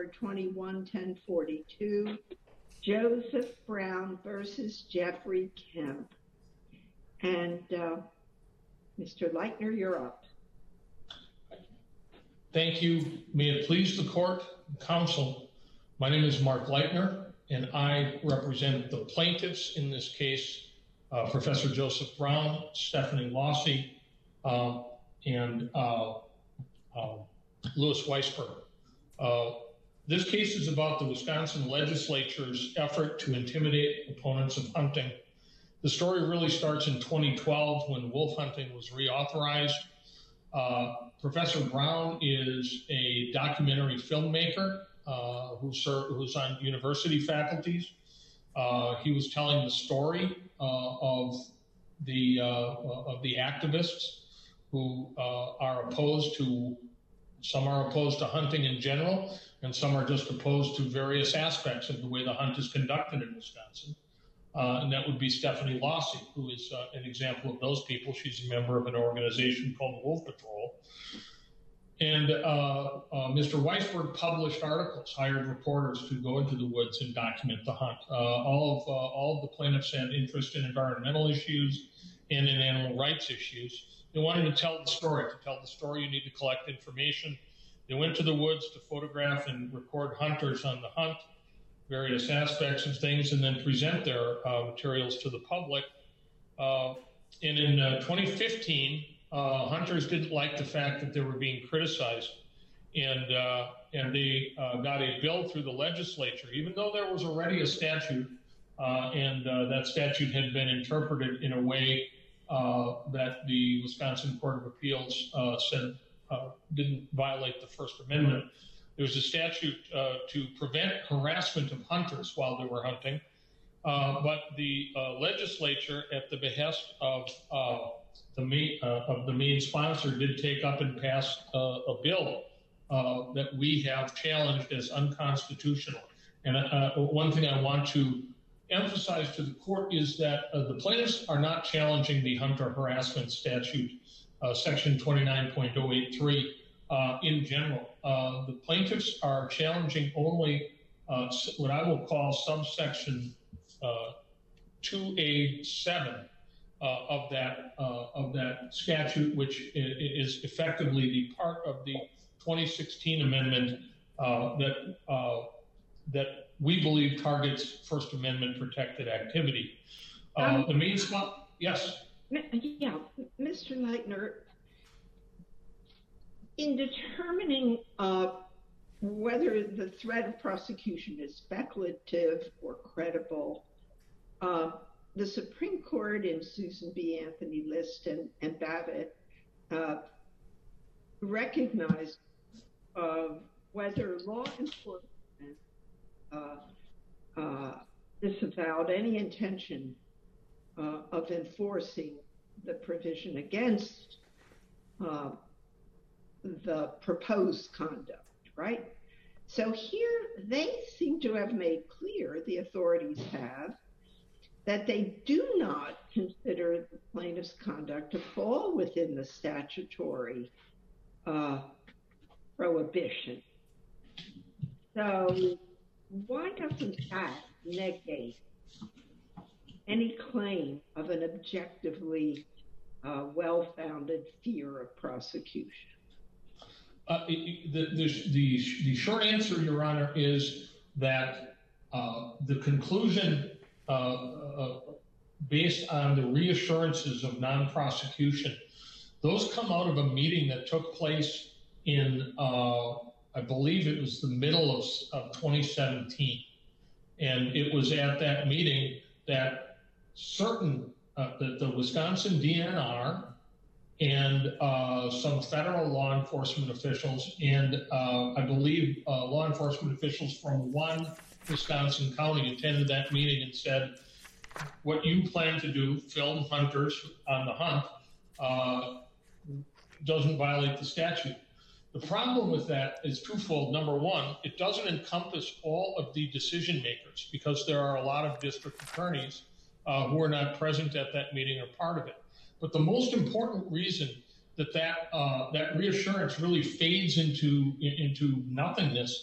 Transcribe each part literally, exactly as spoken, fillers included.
number twenty-one ten forty-two, Joseph Brown versus Jeffrey Kemp. And uh, Mister Leitner, you're up. Thank you. May it please the court and counsel, my name is Mark Leitner, and I represent the plaintiffs in this case, uh, Professor Joseph Brown, Stephanie Lossie, uh, and uh, uh, Louis Weisberg. Uh, this case is about the Wisconsin legislature's effort to intimidate opponents of hunting. The story really starts in twenty twelve when wolf hunting was reauthorized. Uh, Professor Brown is a documentary filmmaker uh, who served, who's on university faculties. Uh, he was telling the story uh, of the uh, of the activists who uh, are opposed to, some are opposed to hunting in general, and some are just opposed to various aspects of the way the hunt is conducted in Wisconsin. Uh, and that would be Stephanie Lossie, who is uh, an example of those people. She's a member of an organization called the Wolf Patrol. And uh, uh, Mister Weisberg published articles, hired reporters to go into the woods and document the hunt. Uh, all of uh, all of the plaintiffs had interest in environmental issues and in animal rights issues. They wanted to tell the story. To tell the story, you need to collect information. They went to the woods to photograph and record hunters on the hunt, various aspects of things, and then present their uh, materials to the public. Uh, and in uh, twenty fifteen, uh, hunters didn't like the fact that they were being criticized, and uh, and they uh, got a bill through the legislature, even though there was already a statute, uh, and uh, that statute had been interpreted in a way uh, that the Wisconsin Court of Appeals uh, said uh, didn't violate the First Amendment. There's a statute uh, to prevent harassment of hunters while they were hunting, uh, but the uh, legislature, at the behest of uh, the main, uh, of the main sponsor, did take up and pass uh, a bill uh, that we have challenged as unconstitutional. And uh, one thing I want to emphasize to the court is that uh, the plaintiffs are not challenging the hunter harassment statute, uh, section twenty-nine point oh eight three. Uh, in general, uh, the plaintiffs are challenging only uh, what I will call subsection uh, two A seven uh, of that uh, of that statute, which is effectively the part of the twenty sixteen amendment uh, that uh, that we believe targets First Amendment protected activity. Uh, um, the main spot, yes. Yeah, Mister Leitner. In determining uh, whether the threat of prosecution is speculative or credible, uh, the Supreme Court in Susan B. Anthony List and, and Babbitt uh, recognized uh, whether law enforcement uh, uh, disavowed any intention uh, of enforcing the provision against uh, the proposed conduct, right? So here they seem to have made clear, the authorities have, that they do not consider the plaintiff's conduct to fall within the statutory uh, prohibition. So why doesn't that negate any claim of an objectively uh, well-founded fear of prosecution? Uh, the, the, the, the short answer, Your Honor, is that uh, the conclusion uh, uh, based on the reassurances of non-prosecution, those come out of a meeting that took place in, uh, I believe it was the middle of, of twenty seventeen. And it was at that meeting that certain, uh, that the Wisconsin D N R and uh, some federal law enforcement officials and uh, I believe uh, law enforcement officials from one Wisconsin county attended that meeting and said, what you plan to do, film hunters on the hunt, uh, doesn't violate the statute. The problem with that is twofold. Number one, it doesn't encompass all of the decision makers because there are a lot of district attorneys uh, who are not present at that meeting or part of it. But the most important reason that that, uh, that reassurance really fades into, into nothingness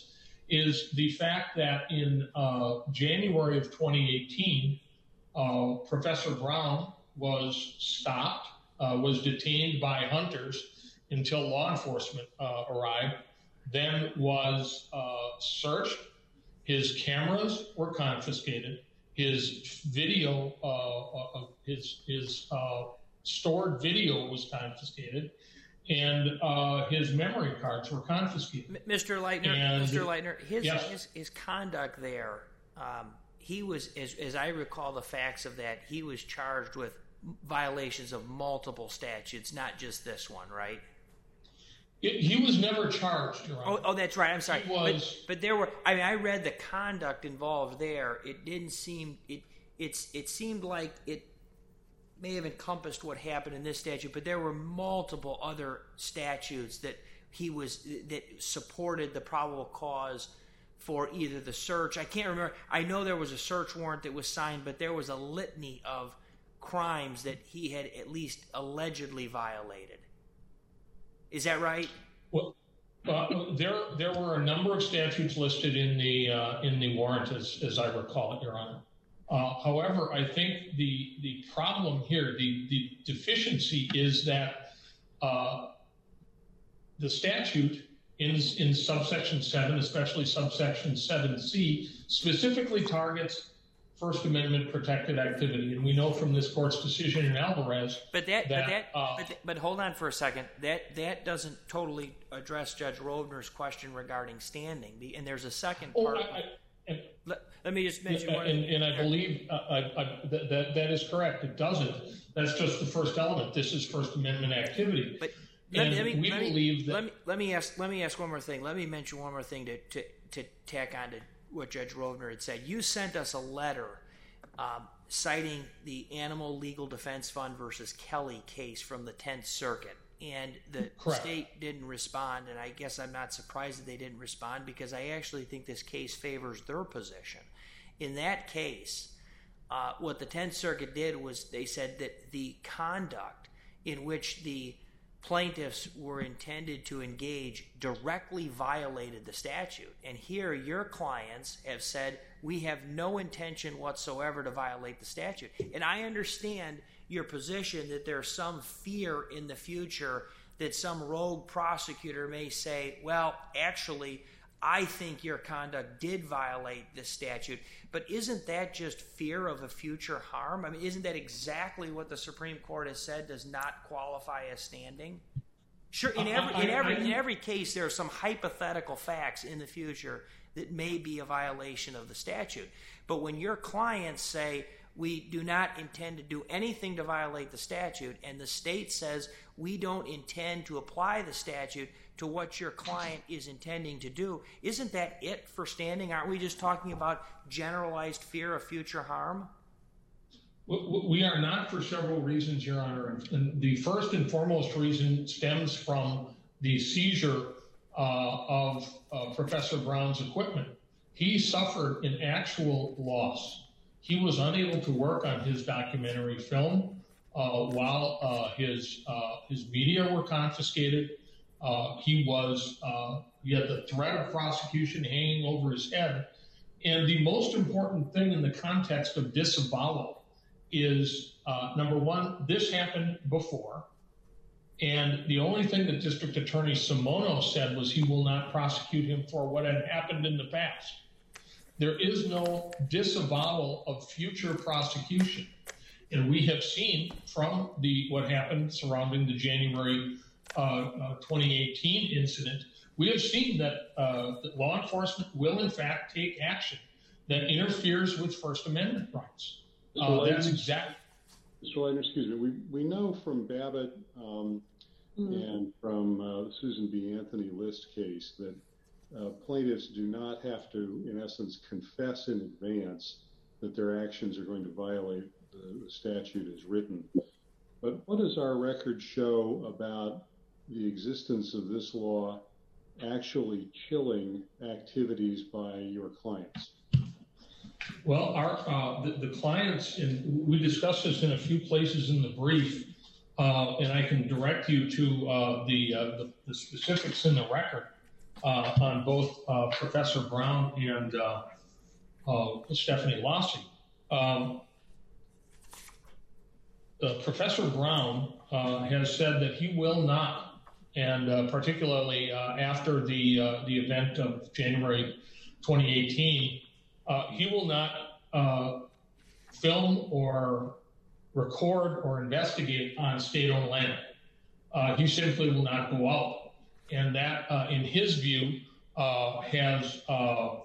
is the fact that in uh, January of twenty eighteen, uh, Professor Brown was stopped, uh, was detained by hunters until law enforcement uh, arrived, then was uh, searched. His cameras were confiscated. His video, uh, uh, his, his uh, stored video was confiscated, and uh, his memory cards were confiscated. Mister Leitner, and, Mister Leitner, his, yes. his his conduct there, um, he was, as, as I recall the facts of that, he was charged with violations of multiple statutes, not just this one, right? It, he was never charged, Your Honor. Oh, oh, that's right. I'm sorry. He was, but, but there were. I mean, I read the conduct involved there. It didn't seem. It it's it seemed like it may have encompassed what happened in this statute, but there were multiple other statutes that he was that supported the probable cause for either the search. I can't remember. I know there was a search warrant that was signed, but there was a litany of crimes that he had at least allegedly violated. Is that right? Well, uh, there there were a number of statutes listed in the uh, in the warrant, as as I recall it, Your Honor. Uh, however, I think the the problem here, the the deficiency, is that uh, the statute in in subsection seven, especially subsection seven C, specifically targets First Amendment protected activity, and we know from this court's decision in Alvarez. But that, that but that, uh, but, th- but hold on for a second. That that doesn't totally address Judge Rovner's question regarding standing. And there's a second part. Oh, I, I, and, let, let me just mention uh, one. And, and I believe uh, I, I, that, that that is correct. It doesn't. That's just the first element. This is First Amendment activity. But let me, let me, we let believe me, that. Let me, let me ask. Let me ask one more thing. Let me mention one more thing to to, to tack on to what Judge Rovner had said. You sent us a letter um, citing the Animal Legal Defense Fund versus Kelly case from the Tenth Circuit, and the Correct. state didn't respond. And I guess I'm not surprised that they didn't respond, because I actually think this case favors their position. In that case, uh, what the Tenth Circuit did was they said that the conduct in which the plaintiffs were intended to engage directly violated the statute. And here your clients have said, we have no intention whatsoever to violate the statute. And I understand your position that there's some fear in the future that some rogue prosecutor may say, well, actually, I think your conduct did violate the statute. But isn't that just fear of a future harm? I mean, isn't that exactly what the Supreme Court has said does not qualify as standing? Sure, in every in every in every case, there are some hypothetical facts in the future that may be a violation of the statute. But when your clients say, we do not intend to do anything to violate the statute, and the state says, we don't intend to apply the statute to what your client is intending to do, isn't that it for standing? Aren't we just talking about generalized fear of future harm? We are not, for several reasons, Your Honor. And the first and foremost reason stems from the seizure uh, of uh, Professor Brown's equipment. He suffered an actual loss. He was unable to work on his documentary film uh, while uh, his uh, his media were confiscated. Uh, he was uh, he had the threat of prosecution hanging over his head. And the most important thing in the context of disavowal is, uh, number one, this happened before. And the only thing that District Attorney Simono said was he will not prosecute him for what had happened in the past. There is no disavowal of future prosecution. And we have seen from the what happened surrounding the January uh, uh, twenty eighteen incident, we have seen that, uh, that law enforcement will, in fact, take action that interferes with First Amendment rights. Uh, that's exactly. Mister Leitner, excuse me. We we know from Babbitt um, mm-hmm. and from uh, the Susan B. Anthony List case that uh, plaintiffs do not have to, in essence, confess in advance that their actions are going to violate the, the statute as written. But what does our record show about the existence of this law actually chilling activities by your clients? Well, our uh, the, the clients, and we discussed this in a few places in the brief, uh, and I can direct you to uh, the, uh, the the specifics in the record. uh, on both uh, Professor Brown and uh, uh, Stephanie Lossie. Um, uh, Professor Brown uh, has said that he will not, and uh, particularly uh, after the uh, the event of January twenty eighteen, uh, he will not uh, film or record or investigate on state-owned land. Uh, he simply will not go out. And that, uh, in his view, uh, has uh,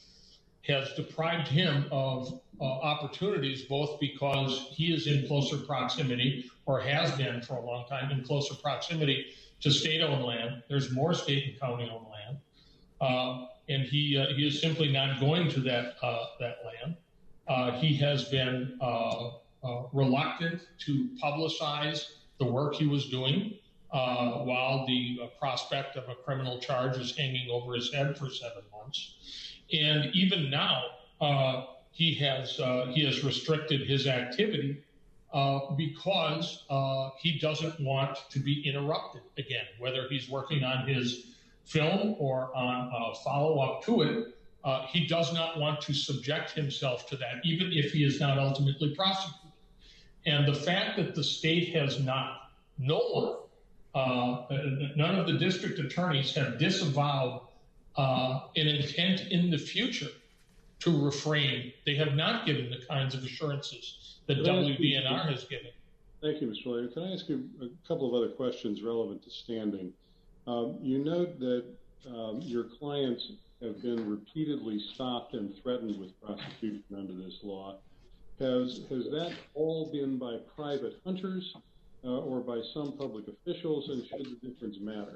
has deprived him of uh, opportunities, both because he is in closer proximity, or has been for a long time, in closer proximity to state-owned land. There's more state and county-owned land. Uh, and he uh, he is simply not going to that, uh, that land. Uh, he has been uh, uh, reluctant to publicize the work he was doing uh, while the uh, prospect of a criminal charge is hanging over his head for seven months. And even now, uh, he has uh, he has restricted his activity uh, because uh, he doesn't want to be interrupted again, whether he's working on his film or on a follow-up to it. Uh, he does not want to subject himself to that, even if he is not ultimately prosecuted. And the fact that the state has not, no one, uh, none of the district attorneys have disavowed uh, an intent in the future to refrain. They have not given the kinds of assurances that W B N R has given. Thank you, Mister Lawyer. Can I ask you a couple of other questions relevant to standing? Um, you note that um, your clients have been repeatedly stopped and threatened with prosecution under this law. Has has that all been by private hunters uh, or by some public officials, and should the difference matter?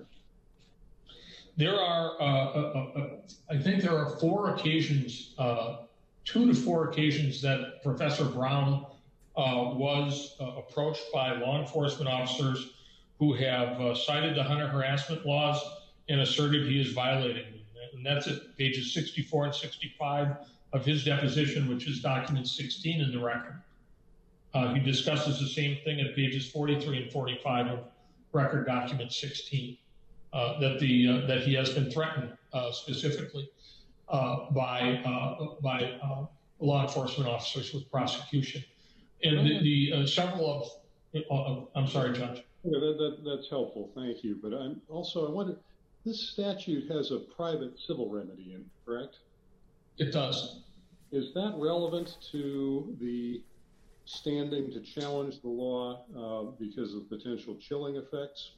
There are, uh, uh, uh, I think there are four occasions, uh, two to four occasions that Professor Brown uh, was uh, approached by law enforcement officers who have uh, cited the hunter harassment laws and asserted he is violating them. And that's at pages sixty-four and sixty-five of his deposition, which is document sixteen in the record. Uh, he discusses the same thing at pages forty-three and forty-five of record document sixteen, uh, that the uh, that he has been threatened uh, specifically uh, by uh, by uh, law enforcement officers with prosecution. And the, the uh, several of, uh, I'm sorry, Judge. Yeah, that, that, that's helpful. Thank you. But I'm also, I wonder, this statute has a private civil remedy in it, correct? It does. Is that relevant to the standing to challenge the law uh, because of potential chilling effects?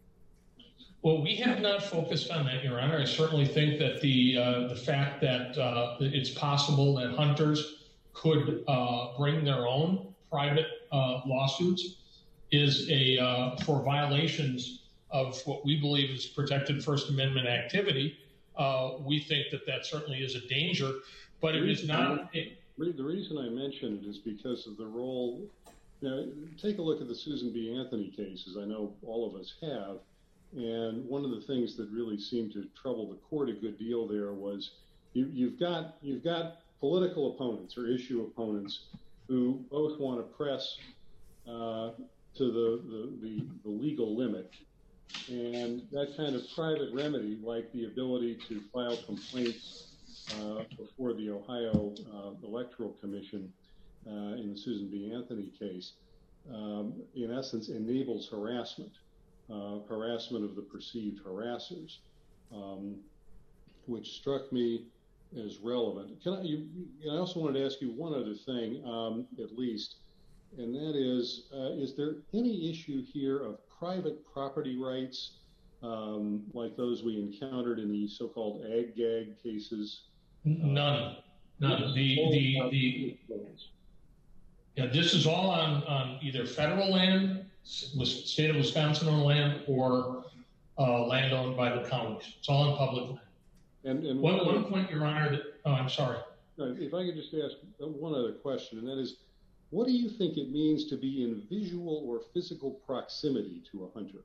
Well, we have not focused on that, Your Honor. I certainly think that the uh, the fact that uh, it's possible that hunters could uh, bring their own private uh, lawsuits is a uh, for violations of what we believe is protected First Amendment activity. Uh, we think that that certainly is a danger, but it is not. A, the reason I mentioned it is because of the role. Now, take a look at the Susan B. Anthony cases. I know all of us have. And one of the things that really seemed to trouble the court a good deal there was you, you've got you've got political opponents or issue opponents who both want to press uh, to the, the, the, the legal limit. And that kind of private remedy, like the ability to file complaints uh, before the Ohio uh, Electoral Commission uh, in the Susan B. Anthony case, um, in essence, enables harassment, uh, harassment of the perceived harassers, um, which struck me as relevant. Can I, you, I also wanted to ask you one other thing, um, at least, and that is, uh, is there any issue here of private property rights, um, like those we encountered in the so-called ag-gag cases? None. None. The, the, the, yeah, this is all on, on either federal land, state of Wisconsin owned land, or uh, land owned by the counties. It's all on public land. And, and one, one point, Your Honor, that, oh, I'm sorry. If I could just ask one other question, and that is, what do you think it means to be in visual or physical proximity to a hunter?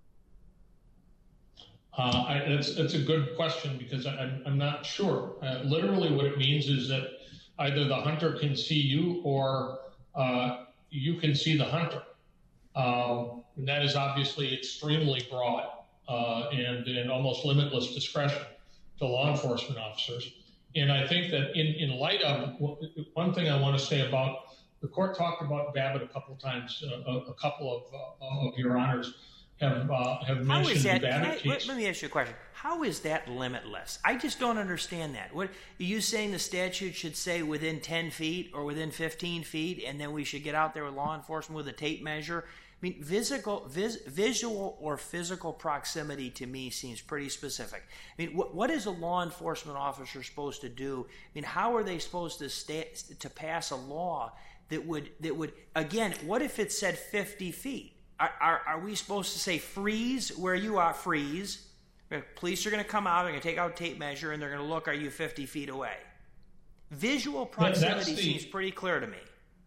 Uh, I, that's, that's a good question because I, I'm, I'm not sure. Uh, literally what it means is that either the hunter can see you or uh, you can see the hunter. Um, and that is obviously extremely broad uh, and, and almost limitless discretion. to law enforcement officers. And I think that in, in light of one thing I want to say about the court talked about Babbitt a couple of times, uh, a, a couple of, uh, of your honors have uh, have How mentioned is that, the Babbitt I, case. Let, let me ask you a question. How is that limitless? I just don't understand that. What are you saying? The statute should say within ten feet or within fifteen feet, and then we should get out there with law enforcement with a tape measure? I mean, physical, vis, visual or physical proximity to me seems pretty specific. I mean, what, what is a law enforcement officer supposed to do? I mean, how are they supposed to stay, to pass a law that would that would again? What if it said fifty feet? Are, are, are we supposed to say freeze where you are? Freeze. Police are going to come out. They're going to take out a tape measure, and they're going to look. Are you fifty feet away? Visual proximity the, seems pretty clear to me.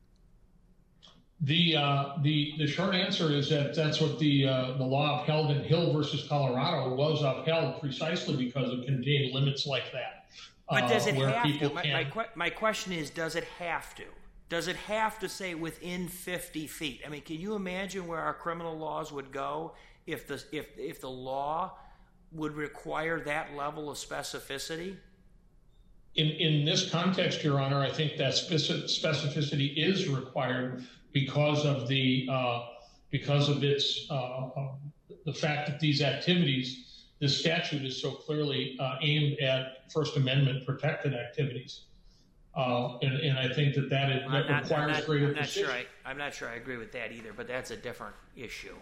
The uh, the the short answer is that that's what the uh, the law upheld in Hill versus Colorado was upheld precisely because it contained limits like that. But does it uh, have to? Can... My, my, my question is, does it have to? Does it have to say within fifty feet? I mean, can you imagine where our criminal laws would go if the if if the law would require that level of specificity? In in this context, Your Honor, I think that specificity is required because of the uh, because of its uh, uh, the fact that these activities, the statute is so clearly uh, aimed at First Amendment protected activities, uh, and, and I think that that, is, that not, requires not, greater I'm not precision. Sure I, I'm not sure I agree with that either, but that's a different issue.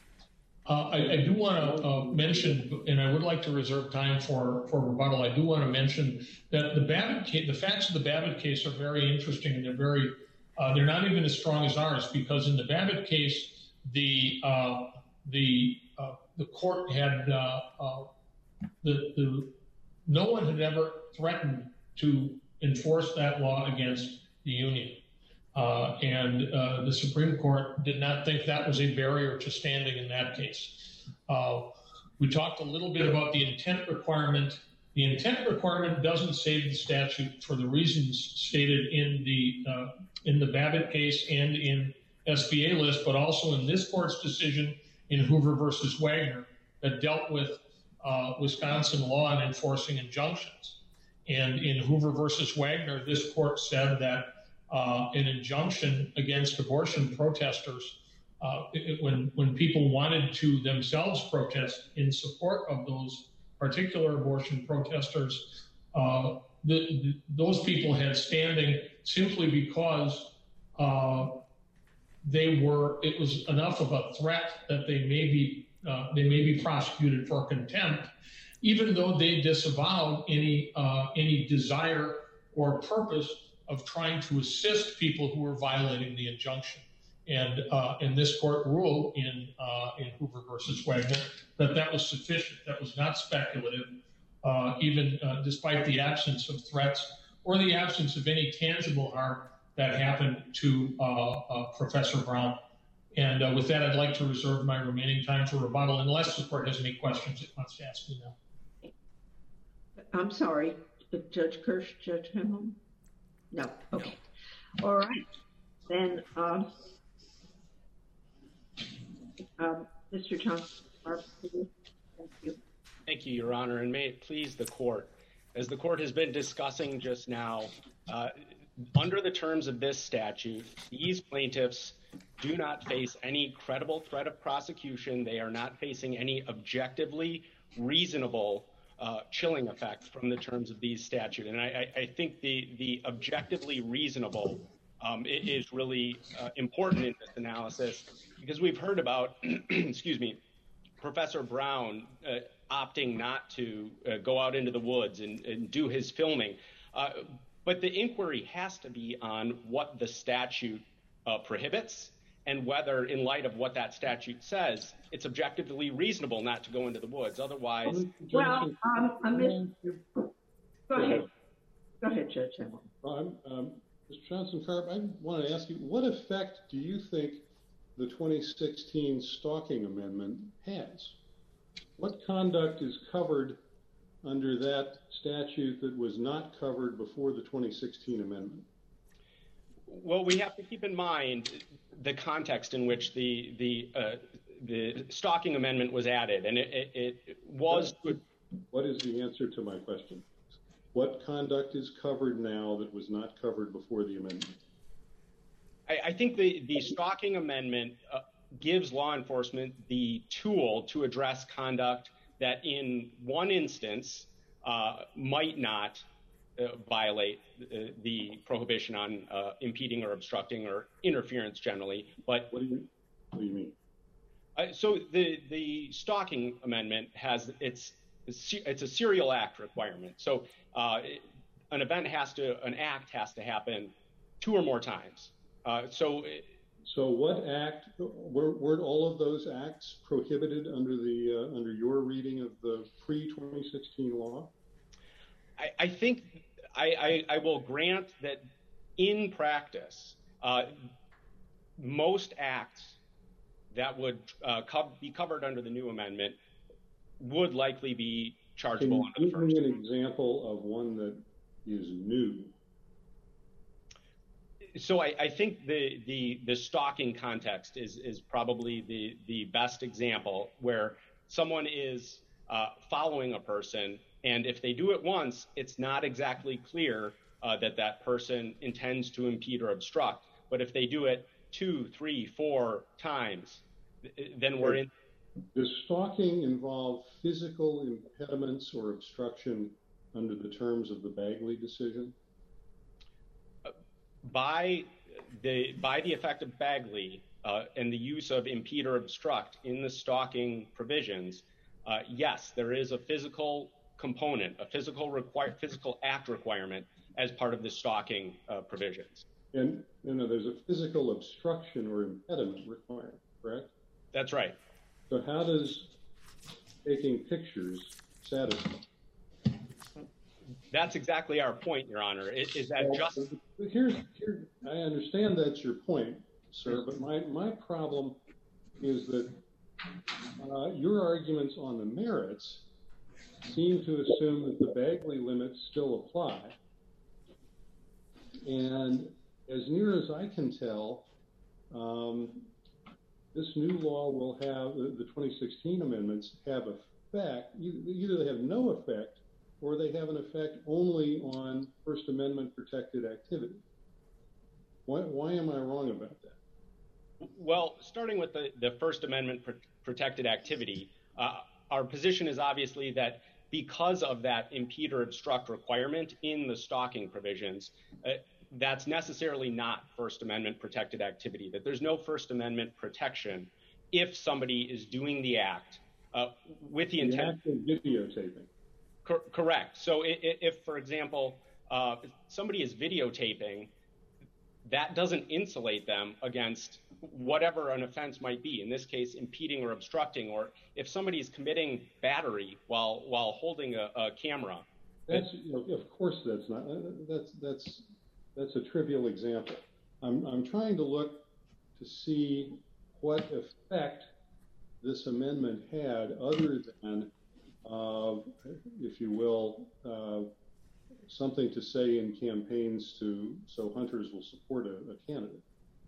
Uh, I, I do want to uh, mention, and I would like to reserve time for, for rebuttal. I do want to mention that the Babbitt case, the facts of the Babbitt case are very interesting, and they're very, uh, they're not even as strong as ours, because in the Babbitt case, the uh, the uh, the court had uh, uh, the the no one had ever threatened to enforce that law against the union. Uh, and uh, the Supreme Court did not think that was a barrier to standing in that case. Uh, we talked a little bit about the intent requirement. The intent requirement doesn't save the statute for the reasons stated in the uh, in the Babbitt case and in S B A list, but also in this court's decision in Hoover versus Wagner that dealt with uh, Wisconsin law and enforcing injunctions. And in Hoover versus Wagner, this court said that Uh, an injunction against abortion protesters, uh, it, when when people wanted to themselves protest in support of those particular abortion protesters, uh, the, the, those people had standing simply because uh, they were. It was enough of a threat that they may be uh, they may be prosecuted for contempt, even though they disavowed any uh, any desire or purpose of trying to assist people who were violating the injunction. And uh, and this court ruled in uh, in Hoover versus Wagner that that was sufficient, that was not speculative, uh, even uh, despite the absence of threats or the absence of any tangible harm that happened to uh, uh, Professor Brown. And uh, with that, I'd like to reserve my remaining time for rebuttal, unless the court has any questions it wants to ask me now. I'm sorry, Judge Kirsch, Judge Himmel? No. Okay. No. All right. Then, um, um, Mister Johnson, thank you. Thank you, Your Honor, and may it please the court. As the court has been discussing just now, uh, under the terms of this statute, these plaintiffs do not face any credible threat of prosecution. They are not facing any objectively reasonable Uh, chilling effect from the terms of these statutes. And I, I think the, the objectively reasonable um, is really uh, important in this analysis, because we've heard about, excuse me, Professor Brown uh, opting not to uh, go out into the woods and, and do his filming. Uh, but the inquiry has to be on what the statute uh, prohibits and whether, in light of what that statute says, it's objectively reasonable not to go into the woods. Otherwise, well, um, I mean, go ahead. Go ahead, Judge Himmel. Um, um, Mister Johnson-Karp, I want to ask you, what effect do you think the twenty sixteen Stalking Amendment has? What conduct is covered under that statute that was not covered before the twenty sixteen amendment? Well, we have to keep in mind the context in which the the uh, the Stalking Amendment was added, and it, it, it was. What is the answer to my question? What conduct is covered now that was not covered before the amendment? I, I think the, the stalking amendment uh, gives law enforcement the tool to address conduct that in one instance uh, might not uh, violate uh, the prohibition on uh, impeding or obstructing or interference generally. But what do you, what do you mean? Uh, so the, the stalking amendment has its it's a serial act requirement. So uh, an event has to, an act has to happen two or more times. Uh, so, so what act were, were all of those acts prohibited under the uh, under your reading of the pre twenty sixteen law? I, I think I, I, I will grant that in practice, uh, most acts that would uh, co- be covered under the new amendment would likely be chargeable under the first. Can you give me an example of one that is new? So I, I think the, the the stalking context is is probably the the best example, where someone is uh, following a person, and if they do it once, it's not exactly clear uh, that that person intends to impede or obstruct. But if they do it two, three, four times, then we're in. Does stalking involve physical impediments or obstruction under the terms of the Bagley decision? By the by the effect of Bagley uh, and the use of impede or obstruct in the stalking provisions, uh, yes, there is a physical component, a physical require physical act requirement as part of the stalking uh, provisions. And you know, there's a physical obstruction or impediment requirement, correct? That's right. So how does taking pictures satisfy? That's exactly our point, Your Honor. Is, is that well, just? Here's, here, I understand that's your point, sir, but my, my problem is that uh, your arguments on the merits seem to assume that the Bagley limits still apply. And as near as I can tell, um, this new law will have, the, the twenty sixteen amendments have effect, either they have no effect or they have an effect only on First Amendment protected activity. Why, why am I wrong about that? Well, starting with the, the First Amendment pr- protected activity, uh, our position is obviously that because of that impede or obstruct requirement in the stalking provisions, uh, that's necessarily not First Amendment protected activity, that there's no First Amendment protection if somebody is doing the act uh, with the intent. The act of videotaping. Cor- correct. So if, if, for example, uh, if somebody is videotaping, that doesn't insulate them against whatever an offense might be, in this case, impeding or obstructing, or if somebody is committing battery while while holding a, a camera. That's, you know, of course that's not, that's, that's, that's a trivial example. I'm, I'm trying to look to see what effect this amendment had other than, uh, if you will, uh, something to say in campaigns to so hunters will support a, a candidate.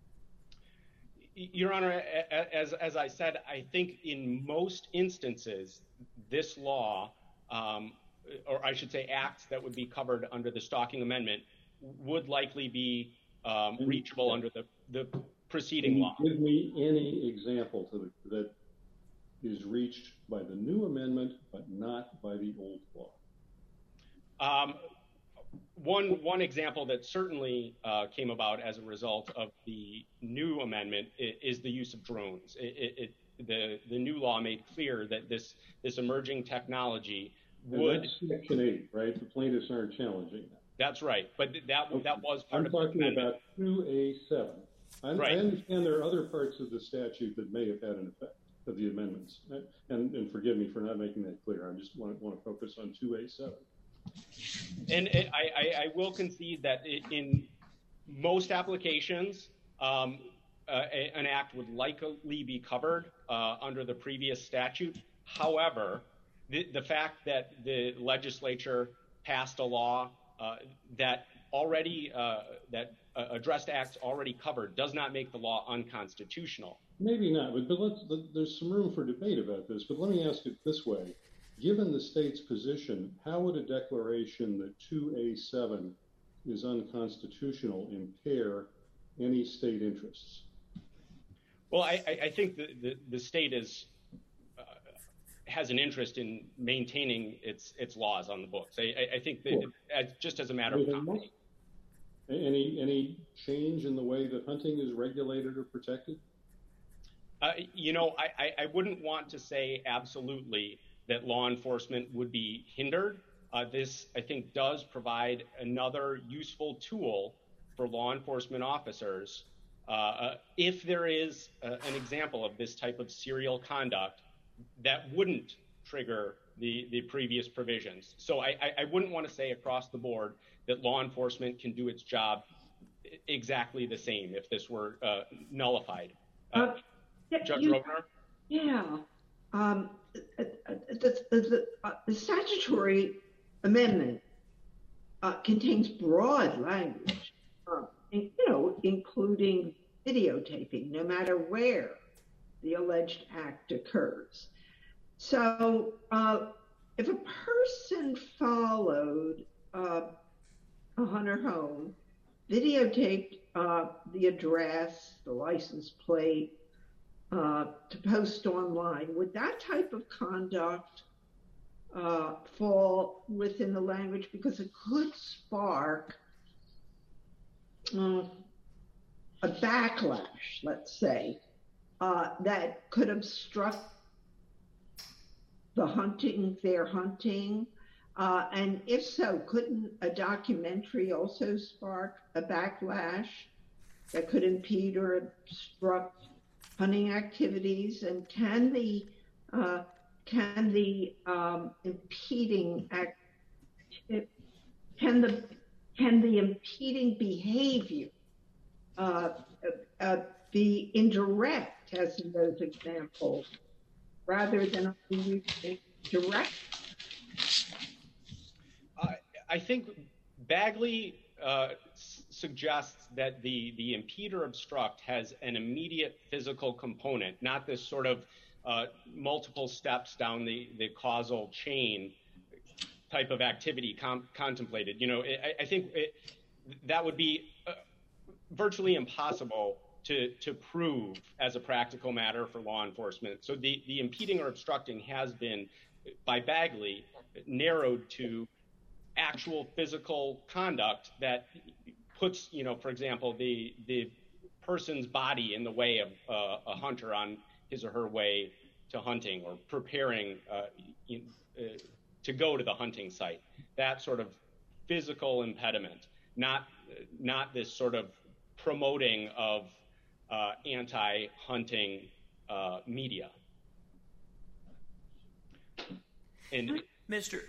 Your Honor, as as I said, I think in most instances, this law, um, or I should say acts that would be covered under the stalking amendment, would likely be um, reachable under the, the preceding law. Give me any example to the, that is reached by the new amendment, but not by the old law. Um, One one example that certainly uh, came about as a result of the new amendment is, is the use of drones. It, it, it, the the new law made clear that this this emerging technology would. That's Section eight, right? The plaintiffs aren't challenging that. That's right, but that okay. that was part I'm of the talking amendment. about two A seven. I, right. I understand there are other parts of the statute that may have had an effect of the amendments, and and forgive me for not making that clear. I just want want to focus on two A seven. And it, I, I will concede that in most applications, um, uh, a, an act would likely be covered uh, under the previous statute. However, the, the fact that the legislature passed a law uh, that already uh, that uh, addressed acts already covered does not make the law unconstitutional. Maybe not, but, but let's, there's some room for debate about this. But let me ask it this way. given the state's position, how would a declaration that two A seven is unconstitutional impair any state interests? Well, I, I think the, the, the state is uh, has an interest in maintaining its its laws on the books. I, I think that Sure. it, just as a matter of comedy. Any any change in the way that hunting is regulated or protected? Uh, you know, I, I, I wouldn't want to say absolutely that law enforcement would be hindered. Uh, this, I think, does provide another useful tool for law enforcement officers uh, uh, if there is uh, an example of this type of serial conduct that wouldn't trigger the, the previous provisions. So I, I, I wouldn't want to say across the board that law enforcement can do its job exactly the same if this were uh, nullified. Uh, Uh, yeah, Judge you- Rovner? Yeah. Um, the, the, the, uh, the statutory amendment uh, contains broad language, uh, in, you know, including videotaping, no matter where the alleged act occurs. So uh, if a person followed uh, a hunter home, videotaped uh, the address, the license plate, uh, to post online, would that type of conduct uh, fall within the language? Because it could spark uh, a backlash, let's say, uh, that could obstruct the hunting, their hunting. Uh, and if so, couldn't a documentary also spark a backlash that could impede or obstruct hunting activities? And can the uh, can the um, impeding act can the can the impeding behavior uh, uh, be indirect, as in those examples, rather than using direct? I think Bagley uh, s- suggests that the, the impede or obstruct has an immediate physical component, not this sort of uh, multiple steps down the, the causal chain type of activity com- contemplated. You know, I, I think it, that would be uh, virtually impossible to, to prove as a practical matter for law enforcement. So the, the impeding or obstructing has been, by Bagley, narrowed to actual physical conduct that puts, you know, for example, the the person's body in the way of uh, a hunter on his or her way to hunting or preparing uh, in, uh, to go to the hunting site. That sort of physical impediment, not not this sort of promoting of uh, anti-hunting uh, media. And Mister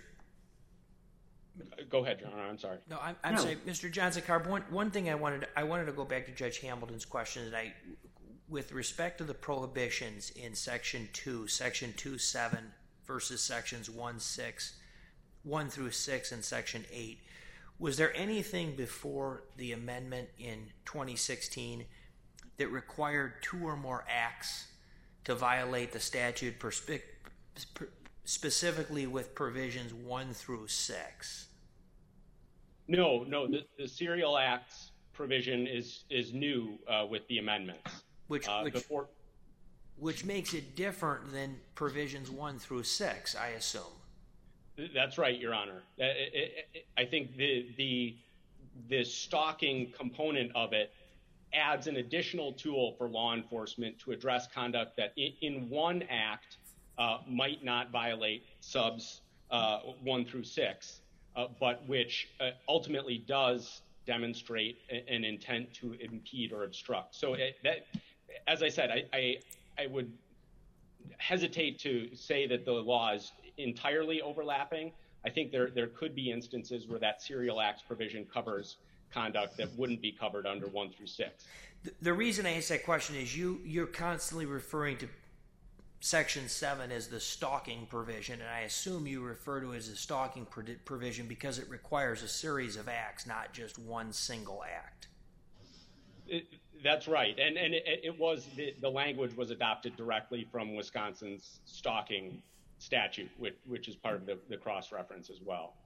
Go ahead, Your Honor. I'm sorry. No, I'm, I'm No. sorry, Mister Johnson-Karp. One one thing I wanted to, I wanted to go back to Judge Hamilton's question, and I, with respect to the prohibitions in Section Two, Section Two Seven versus Sections One Six, One through Six, and Section Eight. Was there anything before the amendment in twenty sixteen that required two or more acts to violate the statute, perspe- per- specifically with provisions one through six? No, no. The, the serial acts provision is is new uh, with the amendments. Which Uh, which before, which makes it different than provisions one through six, I assume. that's right, Your Honor. Uh, it- it- it- I think the the the stalking component of it adds an additional tool for law enforcement to address conduct that in, in one act uh, might not violate subs uh, one through six, uh, but which uh, ultimately does demonstrate a, an intent to impede or obstruct. So it, that, as I said, I, I I would hesitate to say that the law is entirely overlapping. I think there there could be instances where that serial acts provision covers conduct that wouldn't be covered under one through six. The, the reason I ask that question is you you're constantly referring to Section seven as the stalking provision, and I assume you refer to it as a stalking pro- provision because it requires a series of acts, not just one single act. It, that's right, and and it, it was the, the language was adopted directly from Wisconsin's stalking statute, which, which is part of the, the cross-reference as well.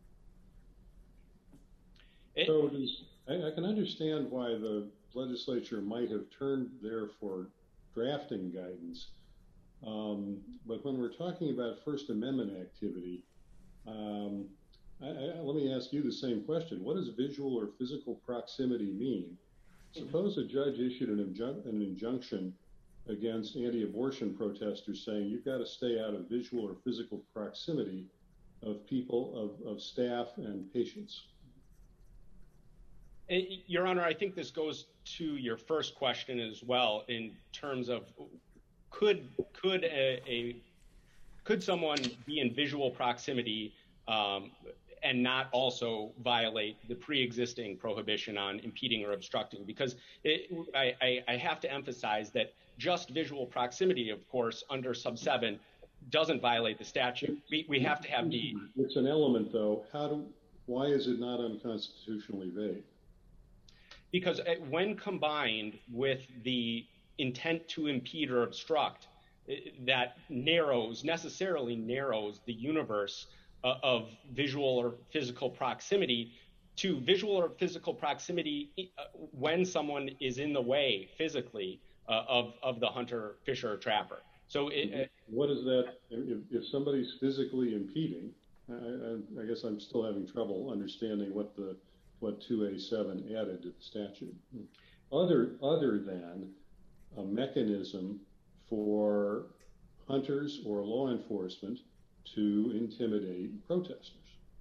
It, so does, I, I can understand why the legislature might have turned there for drafting guidance, um, but when we're talking about First Amendment activity, um, I, I, let me ask you the same question. What does visual or physical proximity mean? Suppose a judge issued an, injun- an injunction against anti-abortion protesters saying you've got to stay out of visual or physical proximity of people, of, of staff and patients. Your Honor, I think this goes to your first question as well in terms of could could a, a could someone be in visual proximity um, and not also violate the pre-existing prohibition on impeding or obstructing? Because it, I, I have to emphasize that just visual proximity, of course, under sub seven doesn't violate the statute. We, we have to have the... It's an element, though. How do? Why is it not unconstitutionally vague? Because when combined with the intent to impede or obstruct, that narrows, necessarily narrows the universe uh, of visual or physical proximity to visual or physical proximity uh, when someone is in the way physically uh, of, of the hunter, fisher, or trapper. So it, uh, what is that? If, if somebody's physically impeding, I, I, I guess I'm still having trouble understanding what the what two A seven added to the statute, other other than a mechanism for hunters or law enforcement to intimidate protesters.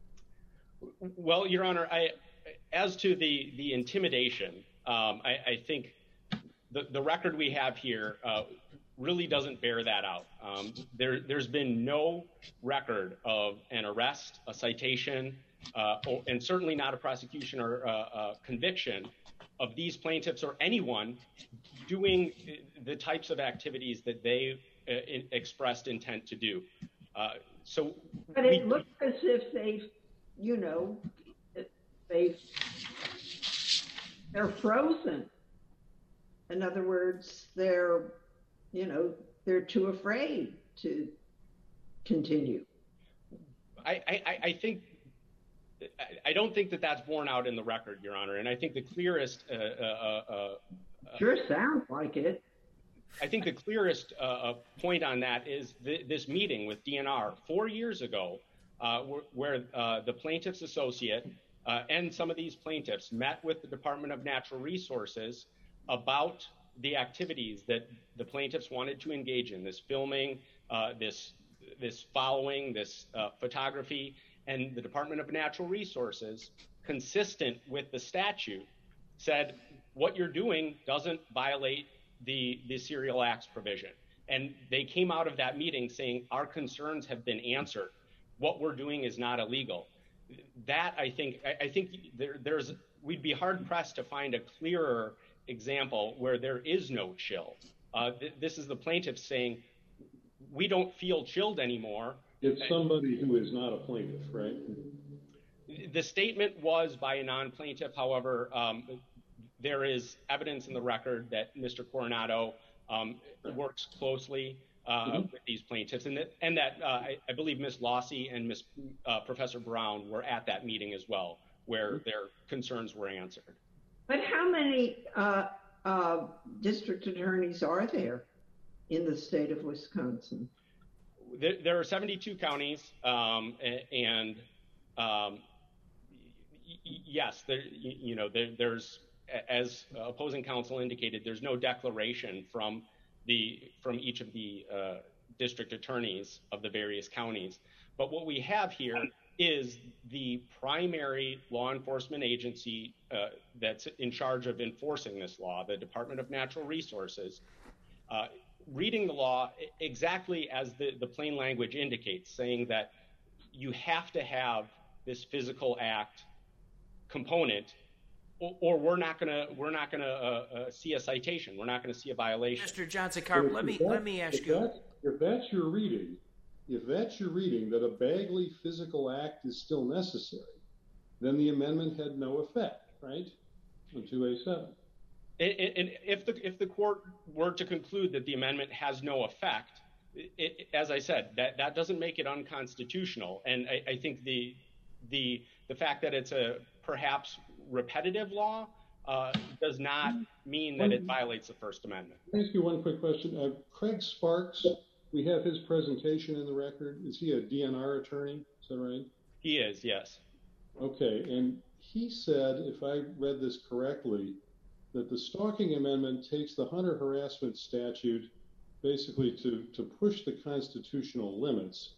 Well, Your Honor, I, as to the the intimidation, um, I, I think the the record we have here uh, really doesn't bear that out. Um, there there's been no record of an arrest, a citation, Uh, and certainly not a prosecution or uh, uh, conviction of these plaintiffs or anyone doing the types of activities that they uh, in, expressed intent to do. Uh, so, but it we, looks as if they've, you know, they've they're frozen. In other words, they're, you know, they're too afraid to continue. I, I, I think. I don't think that that's borne out in the record, Your Honor. And I think the clearest... Uh, uh, uh, sure sounds like it. I think the clearest uh, point on that is th- this meeting with D N R four years ago, uh, where, where uh, the plaintiff's associate uh, and some of these plaintiffs met with the Department of Natural Resources about the activities that the plaintiffs wanted to engage in, this filming, uh, this, this following, this uh, photography. And the Department of Natural Resources, consistent with the statute, said what you're doing doesn't violate the, the serial acts provision. And they came out of that meeting saying our concerns have been answered. What we're doing is not illegal. That, I think, I, I think there, there's we'd be hard pressed to find a clearer example where there is no chill. Uh, th- this is the plaintiff saying we don't feel chilled anymore. It's somebody who is not a plaintiff, right? The statement was by a non-plaintiff. However, um, there is evidence in the record that Mister Coronado um, works closely uh, mm-hmm. with these plaintiffs, and that, and that uh, I, I believe Miz Lossie and Miz Uh, Professor Brown were at that meeting as well, where mm-hmm. their concerns were answered. But how many uh, uh, district attorneys are there in the state of Wisconsin? There, there are seventy-two counties, um, and um, y- yes, there, you know, there, there's, as opposing counsel indicated, there's no declaration from the from each of the uh, district attorneys of the various counties. But what we have here is the primary law enforcement agency uh, that's in charge of enforcing this law, the Department of Natural Resources, uh, reading the law exactly as the, the plain language indicates, saying that you have to have this physical act component, or, or we're not going to we're not going to uh, uh, see a citation. We're not going to see a violation. Mister Johnson Carp, let me let me ask if you. That's, if that's your reading, if that's your reading that a Bagley physical act is still necessary, then the amendment had no effect, right? On two A seven. And if the if the court were to conclude that the amendment has no effect, it, as I said, that, that doesn't make it unconstitutional. And I, I think the the the fact that it's a perhaps repetitive law uh, does not mean that it violates the First Amendment. Can I ask you one quick question? Uh, Craig Sparks, we have his presentation in the record. Is he a D N R attorney? Is that right? He is, yes. Okay, and he said, if I read this correctly, that the Stalking Amendment takes the hunter harassment statute basically to, to push the constitutional limits,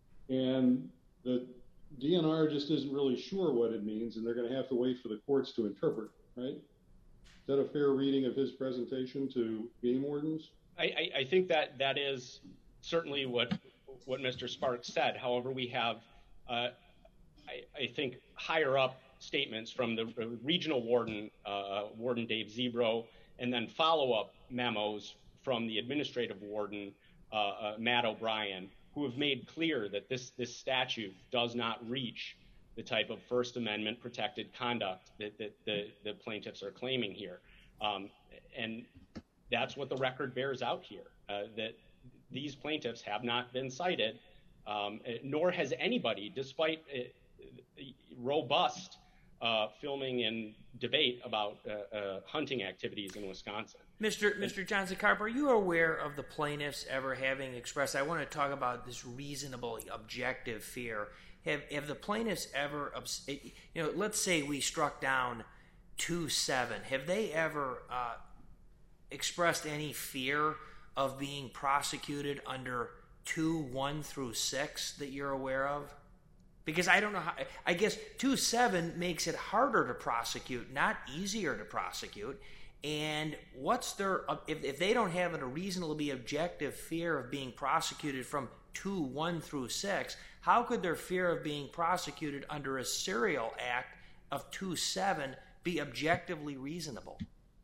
and the D N R just isn't really sure what it means, and they're going to have to wait for the courts to interpret, right? Is that a fair reading of his presentation to game wardens? I, I, I think that that is certainly what what Mister Sparks said. However, we have, uh, I, I think, higher up statements from the regional warden, uh, Warden Dave Zebro, and then follow-up memos from the administrative warden, uh, uh, Matt O'Brien, who have made clear that this, this statute does not reach the type of First Amendment protected conduct that, that the, the plaintiffs are claiming here. Um, and that's what the record bears out here, uh, that these plaintiffs have not been cited, um, nor has anybody, despite uh, robust uh, filming and debate about uh, uh, hunting activities in Wisconsin. Mister Mister Johnson Karp, are you aware of the plaintiffs ever having expressed, I want to talk about this reasonable, objective fear. Have, have the plaintiffs ever, you know, let's say we struck down two seven. Have they ever uh, expressed any fear of being prosecuted under two one through six that you're aware of? Because I don't know how, I guess two seven makes it harder to prosecute, not easier to prosecute. And what's their, if, if they don't have a reasonably objective fear of being prosecuted from two one through six, how could their fear of being prosecuted under a serial act of two seven be objectively reasonable?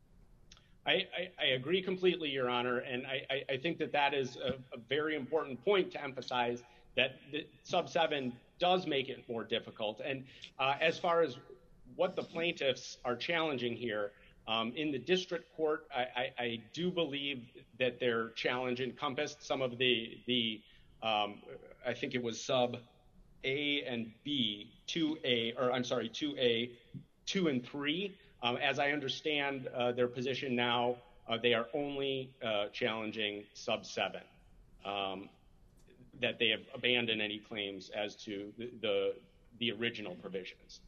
I, I, I agree completely, Your Honor, and I, I, I think that that is a, a very important point to emphasize, that the sub seven does make it more difficult. And uh, as far as what the plaintiffs are challenging here, um, in the district court, I, I, I do believe that their challenge encompassed some of the, the um, I think it was sub A and B, two A, or I'm sorry, two A, two and three. Um, as I understand uh, their position now, uh, they are only uh, challenging sub seven, um, that they have abandoned any claims as to the, the, the original provisions.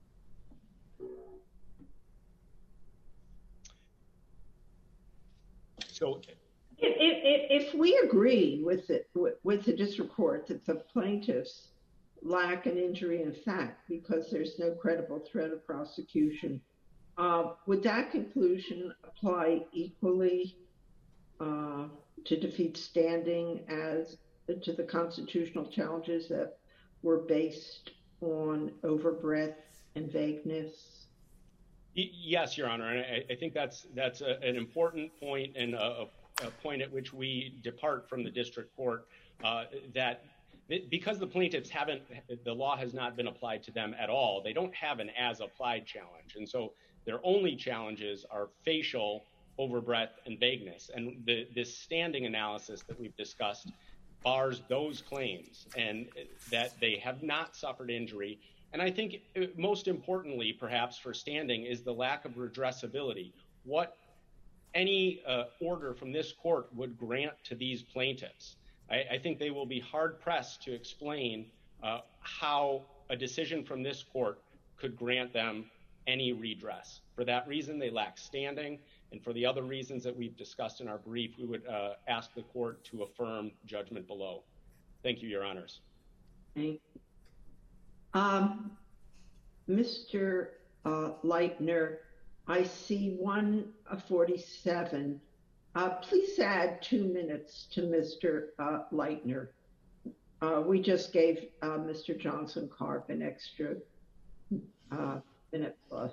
So if, if, if we agree with it, with, with the district court that the plaintiffs lack an injury in fact because there's no credible threat of prosecution, Uh, would that conclusion apply equally uh, to defeat standing as to the constitutional challenges that were based on overbreadth and vagueness? Yes, Your Honor, and I, I think that's that's a, an important point, and a, a point at which we depart from the district court, uh, that because the plaintiffs haven't, the law has not been applied to them at all, they don't have an as-applied challenge, and so their only challenges are facial, overbreadth, and vagueness. And the, this standing analysis that we've discussed bars those claims, and that they have not suffered injury. And I think most importantly, perhaps for standing, is the lack of redressability. What any uh, order from this court would grant to these plaintiffs. I, I think they will be hard-pressed to explain uh, how a decision from this court could grant them any redress. For that reason, they lack standing, and for the other reasons that we've discussed in our brief, we would uh, ask the court to affirm judgment below. Thank you, Your Honors. Thank you. Um, Mister Uh, Leitner, I see one forty-seven. Uh, please add two minutes to Mister Uh, Leitner. Uh, we just gave uh, Mister Johnson Karp an extra uh, minute plus.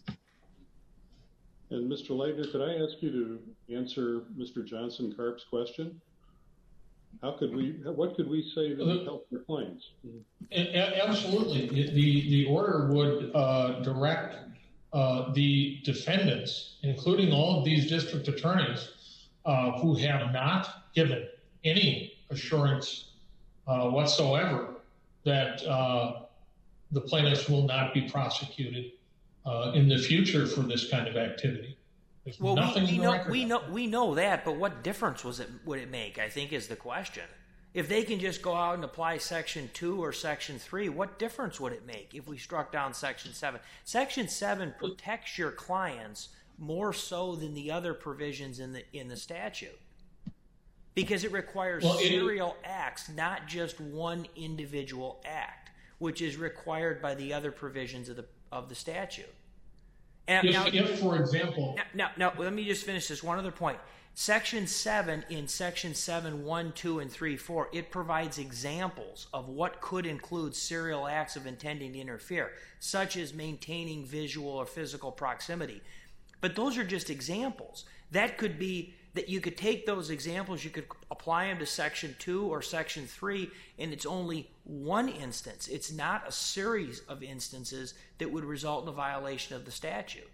And Mister Leitner, could I ask you to answer Mister Johnson Karp's question? How could we, what could we say that would help your claims? Absolutely. The, the order would uh, direct uh, the defendants, including all of these district attorneys uh, who have not given any assurance uh, whatsoever that uh, the plaintiffs will not be prosecuted uh, in the future for this kind of activity. There's well, nothing we, we in the know record. we know we know that, but what difference was it would it make? I think is the question. If they can just go out and apply Section two or Section three, what difference would it make if we struck down Section seven? Section seven protects your clients more so than the other provisions in the in the statute, because it requires well, it, serial acts, not just one individual act, which is required by the other provisions of the of the statute. And if, now, if, for example... Now, now, now, let me just finish this one other point. Section seven in Section seven, one, two, and three, four, it provides examples of what could include serial acts of intending to interfere, such as maintaining visual or physical proximity. But those are just examples. That could be that you could take those examples, you could apply them to Section two or Section three, and it's only one instance. It's not a series of instances that would result in a violation of the statute.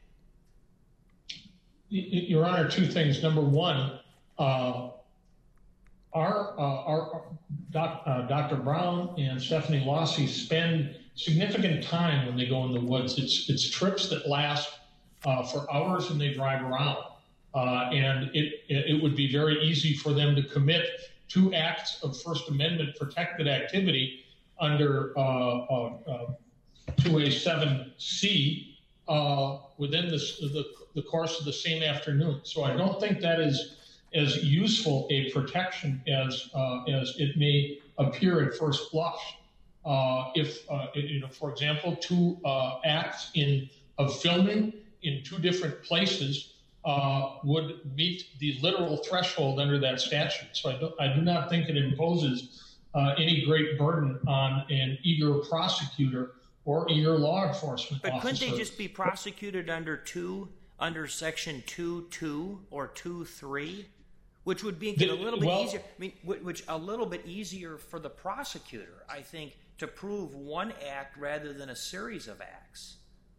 Your Honor, two things. Number one, uh, our, uh, our doc, uh, Doctor Brown and Stephanie Lossie spend significant time when they go in the woods. It's, it's trips that last uh, for hours and they drive around. Uh, and it, it would be very easy for them to commit two acts of First Amendment protected activity under uh, uh, uh, two A seven C uh, within this, the, the course of the same afternoon. So I don't think that is as useful a protection as uh, as it may appear at first blush. Uh, if, uh, you know, for example, two uh, acts in of filming in two different places Uh, would meet the literal threshold under that statute. So I, don't, I do not think it imposes uh, any great burden on an eager prosecutor or eager law enforcement but officer. Couldn't they just be prosecuted under two, under Section two two or two three, which would be the, a little bit well, easier? I mean, which a little bit easier for the prosecutor, I think, to prove one act rather than a series of acts.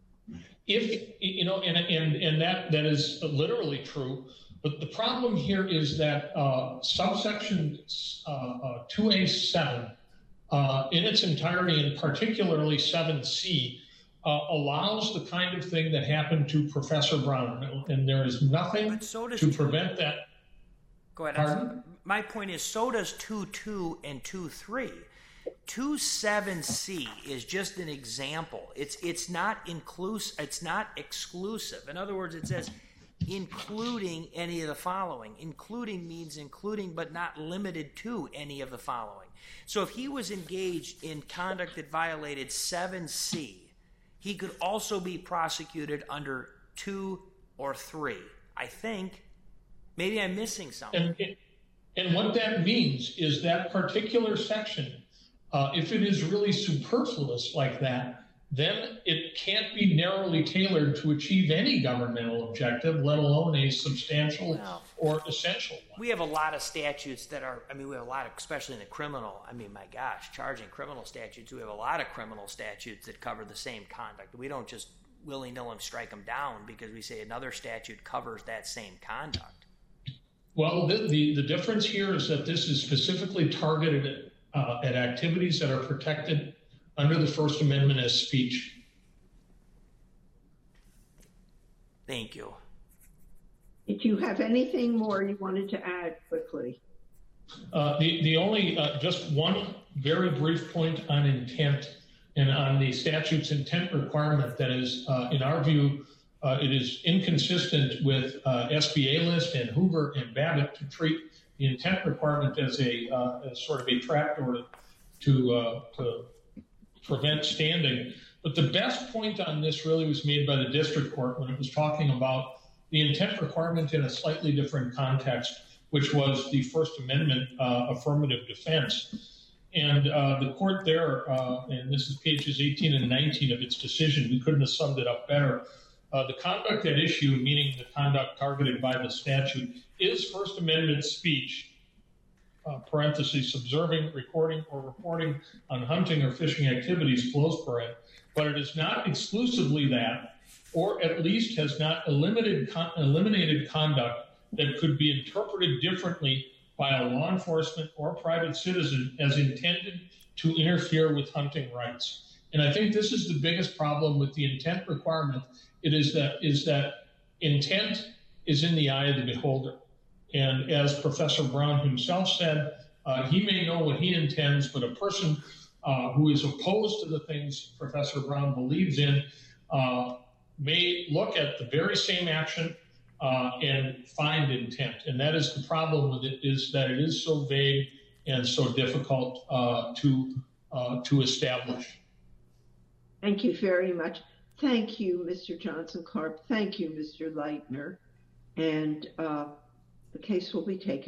If, you know, and, and, and that, that is literally true, but the problem here is that uh, subsection uh, uh, two A seven uh, in its entirety, and particularly seven C, uh, allows the kind of thing that happened to Professor Brown, and there is nothing so to two, prevent that. Go ahead. Pardon? My point is, so does two two and two three. two seven C is just an example. It's it's not inclusive. It's not exclusive. In other words, it says including any of the following. Including means including, but not limited to any of the following. So if he was engaged in conduct that violated seven C, he could also be prosecuted under two or three. I think. Maybe I'm missing something. And, and what that means is that particular section, Uh, if it is really superfluous like that, then it can't be narrowly tailored to achieve any governmental objective, let alone a substantial well, or essential one. We have a lot of statutes that are, I mean, we have a lot of, especially in the criminal, I mean, my gosh, charging criminal statutes, we have a lot of criminal statutes that cover the same conduct. We don't just willy-nilly strike them down because we say another statute covers that same conduct. Well, the, the, the difference here is that this is specifically targeted at Uh, at activities that are protected under the First Amendment as speech. Thank you. Did you have anything more you wanted to add quickly? Uh, the, the only, uh, just one very brief point on intent and on the statute's intent requirement that is, uh, in our view, uh, it is inconsistent with uh, S B A list and Hoover and Babbitt to treat the intent requirement as a uh, as sort of a trapdoor to uh, to prevent standing. But the best point on this really was made by the district court when it was talking about the intent requirement in a slightly different context, which was the First Amendment uh, affirmative defense. And uh, the court there, uh, and this is pages eighteen and nineteen of its decision, we couldn't have summed it up better. Uh, the conduct at issue, meaning the conduct targeted by the statute, is First Amendment speech, uh, parentheses, observing, recording, or reporting on hunting or fishing activities, close parent, but it is not exclusively that, or at least has not eliminated, con- eliminated conduct that could be interpreted differently by a law enforcement or private citizen as intended to interfere with hunting rights. And I think this is the biggest problem with the intent requirement. It is that is that intent is in the eye of the beholder. And as Professor Brown himself said, uh, he may know what he intends, but a person uh, who is opposed to the things Professor Brown believes in uh, may look at the very same action uh, and find intent. And that is the problem with it, is that it is so vague and so difficult uh, to uh, to establish. Thank you very much. Thank you, Mister Johnson Karp. Thank you, Mister Leitner. And uh, the case will be taken